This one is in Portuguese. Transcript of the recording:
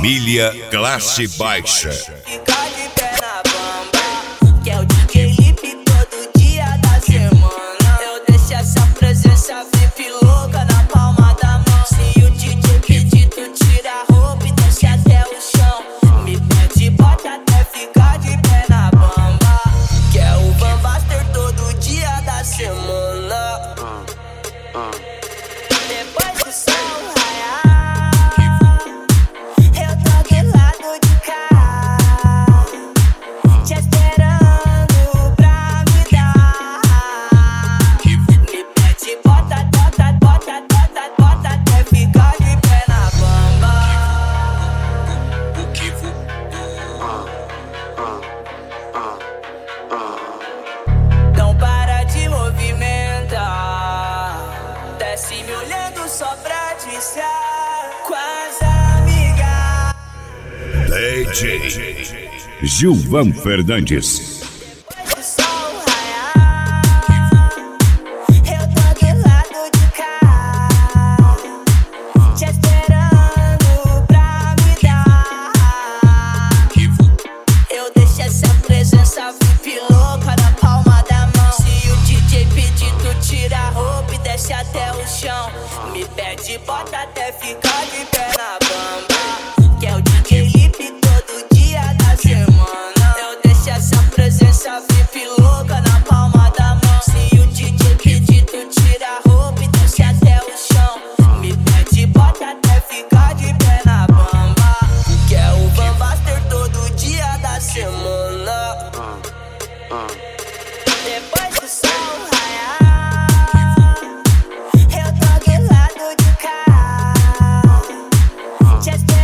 Família Classe Baixa. Fica de pé na bamba, que é o DJ Lipe todo dia da semana. Eu deixo essa presença VIP louca na palma da mão. Se o DJ pedir, tu tira a roupa e desce até o chão. Me pede, bota até ficar de pé na bamba, que é o Bambaster todo dia da semana. Depois do sol raiar, eu tô do lado de cá, te esperando pra me dar. Me pede, bota, bota, bota, bota, bota até ficar de pé na bamba. Não para de movimentar, desce me olhando só pra dizer com as amigas. DJ Gilvan Fernandes. Depois do sol raiar, eu tô do lado de cá, te esperando pra me dar. Eu deixo essa presença VIP louca na palma da mão. Se o DJ pedir, tu tira a roupa e desce até o chão. Me pede, bota até ficar de pé na bamba, que é o DJ Lipe todo dia da semana. Eu deixo essa presença VIP louca na palma da mão. Se o DJ pedir, tu tira a roupa e desce até o chão. Me pede, bota até ficar de pé na bamba, que é o Bambaster todo dia da semana. Depois do sol raiar, eu tô do lado de cá, te esperando